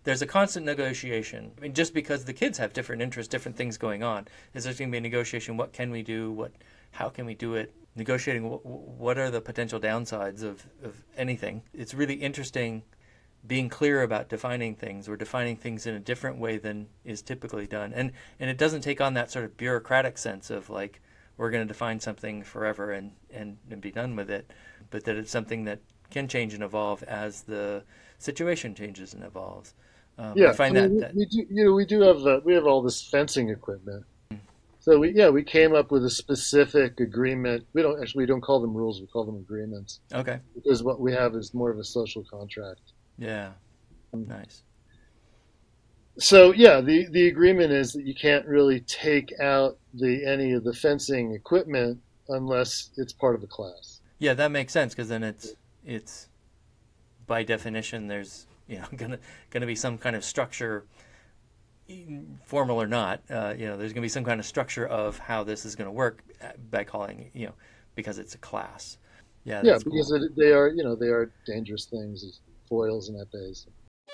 there's a constant negotiation. I mean, just because the kids have different interests, different things going on, is there's going to be a negotiation. What can we do? How can we do it? Negotiating what are the potential downsides of anything. It's really interesting being clear about defining things or defining things in a different way than is typically done. And it doesn't take on that sort of bureaucratic sense of like, we're going to define something forever and be done with it, but that it's something that can change and evolve as the situation changes and evolves. I find we have all this fencing equipment. So we came up with a specific agreement. We don't call them rules, we call them agreements. Okay. Because what we have is more of a social contract. Yeah. Nice. So the agreement is that you can't really take out any of the fencing equipment unless it's part of a class. Yeah, that makes sense, because then it's by definition there's gonna be some kind of structure, formal or not. There's gonna be some kind of structure of how this is gonna work by calling because it's a class. Yeah, that's because cool. they are dangerous things, foils and epées.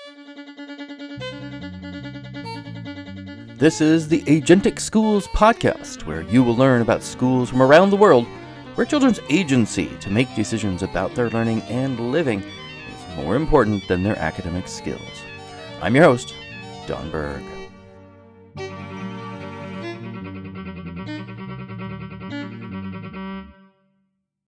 This is the Agentic Schools podcast, where you will learn about schools from around the world where children's agency to make decisions about their learning and living is more important than their academic skills. I'm your host, Don Berg.